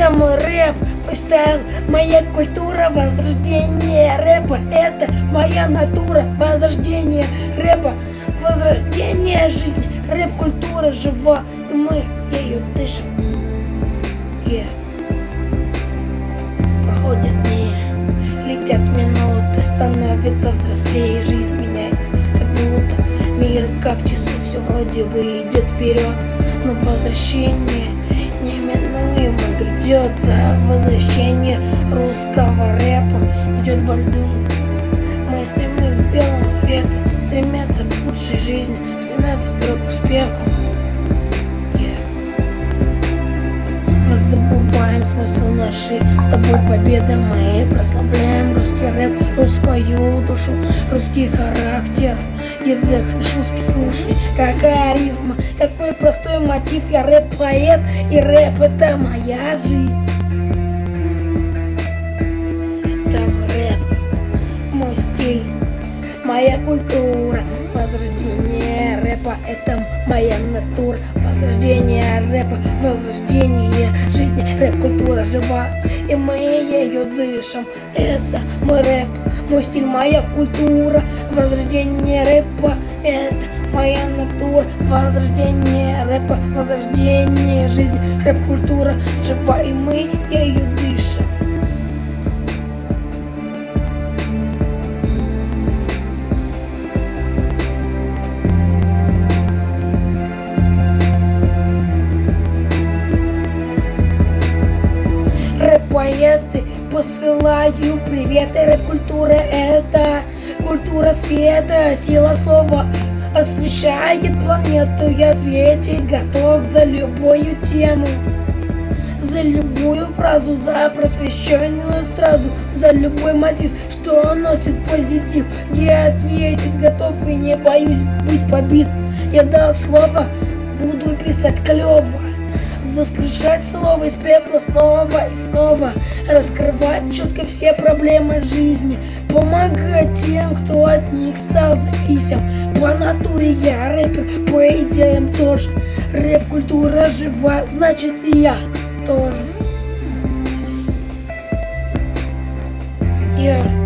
Это мой рэп, мой стайл, моя культура, возрождение рэпа. Это моя натура, возрождение рэпа, возрождение жизни. Рэп-культура жива, и мы ею дышим. Проходят дни, летят минуты, становится взрослее, жизнь меняется, как будто мир как часы, все вроде бы идет вперед, но возвращение неминуемо грядет. За возвращение русского рэпа идет бальдун. Мы стремимся к белому свету, стремятся к лучшей жизни, стремятся вперед к успеху. Мы забываем смысл нашей с тобой победы. Мы прославляем русский рэп, русскую душу, русский характер. Язык наш русский, слушай, какая рифма, какой простой мотив. Я рэп-поэт, и рэп — это моя жизнь. Это мой рэп, мой стиль, моя культура. Возрождение рэпа — это моя натура. Возрождение рэпа, возрождение жизни. Рэп-культура жива, и мы ею дышим. Это мой рэп, мой стиль, моя культура. Возрождение рэпа — это моя натура. Возрождение рэпа, возрождение жизни. Рэп-культура жива, и мы ею дышим. Рэп-поэты, посылаю приветы. Рэп-культура — это культура света. Сила слова освещает планету. Я ответить готов за любую тему, за любую фразу, за просвещенную стразу, за любой мотив, что носит позитив. Я ответить готов и не боюсь быть побит. Я дал слово, буду писать клево, воскрешать слово из пепла снова и снова, раскрывать четко все проблемы жизни, помогать тем, кто от них стал зависим. По натуре я рэпер, по идеям тоже. Рэп-культура жива, значит и я тоже.